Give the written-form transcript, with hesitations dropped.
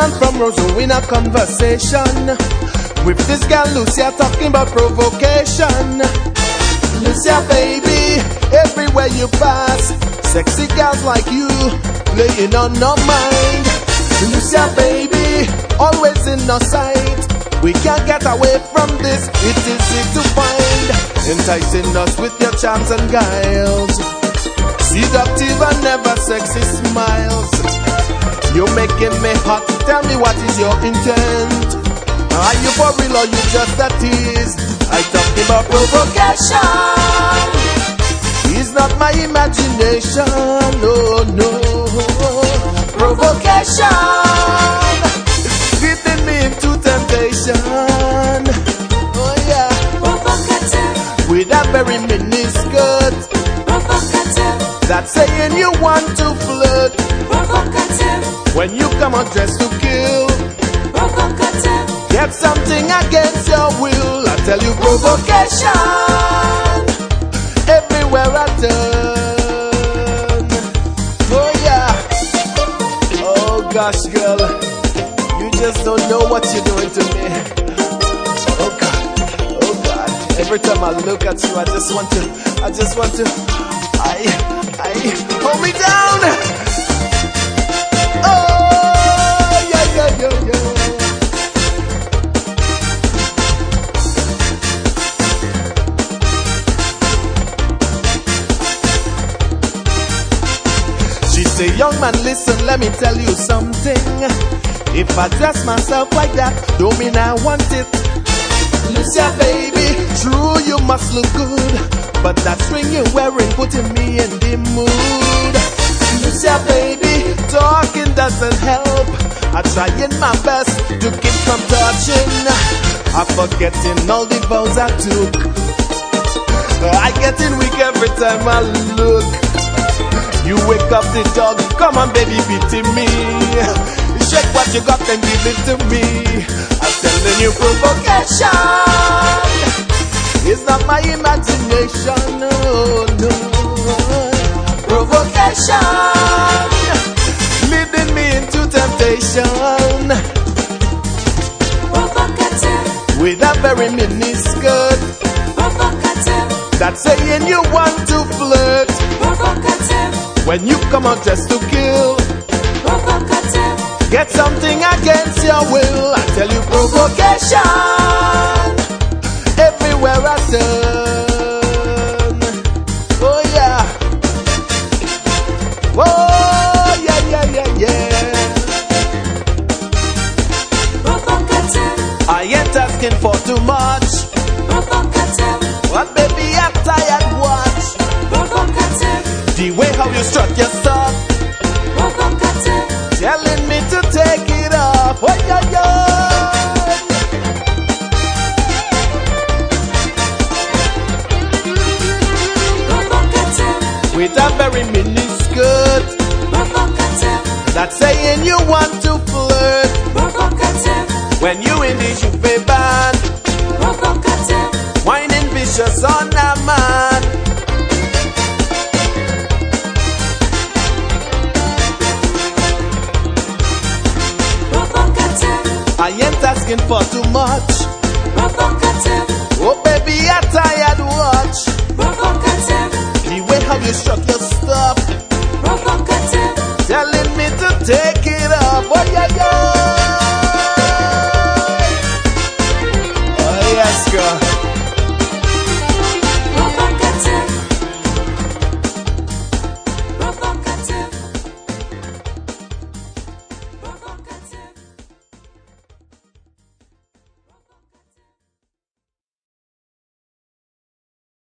man from Roseau in a conversation with this girl Lucia talking about provocation. Lucia baby, everywhere you pass, sexy girls like you playing on our mind. Lucia baby, always in our sight. We can't get away from this, it is easy to find. Enticing us with your charms and guiles, seductive and never sexy smiles. You're making me hot, tell me what is your intent. Are you for real or you just a tease? I talked about provocation, it's not my imagination, no, no. Provocation, leading me into temptation. Oh yeah, Provocative, with a very mini skirt, provocative, that's saying you want to flirt. provocative, When you come out dressed to kill, provocative, get something against your will. I tell you provocation, everywhere I turn. Oh yeah, oh gosh girl, you just don't know what you're doing to me. Oh God, every time I look at you I just want to, hold me down. Oh yeah. She say, young man, listen, let me tell you something. If I dress myself like that, don't mean I want it. Lucia, baby, true, you must look good, but that string you're wearing putting me in the mood. Lucia, baby, talking doesn't help. I'm trying my best to keep from touching. I'm forgetting all the vows I took. I getting weak every time I look. You wake up the dog, come on baby, pity me. Shake what you got and give it to me. I'm telling you provocation, it's not my imagination, no. Provocation, leading me into temptation. provocative, With a very mini skirt, provocative, that's saying you want to flirt. provocative, When you come out just to kill, provocative, get something against your will. I tell you provocation, everywhere I turn. Oh yeah, oh yeah. provocative, I ain't asking for too much, provocative, but baby I'm tired watch. provocative, The way how you strut your stuff, provocative, telling me to take it off. Oh yeah. provocative, With a very mini skirt, provocative, that's saying you want to flirt. provocative, When you in the Juve band, provocative, whining vicious on a man. provocative, I ain't asking for too much. provocative, Oh baby, I'm tired watch. provocative, The way how you struck your stuff, provocative, telling me to take it off. Oh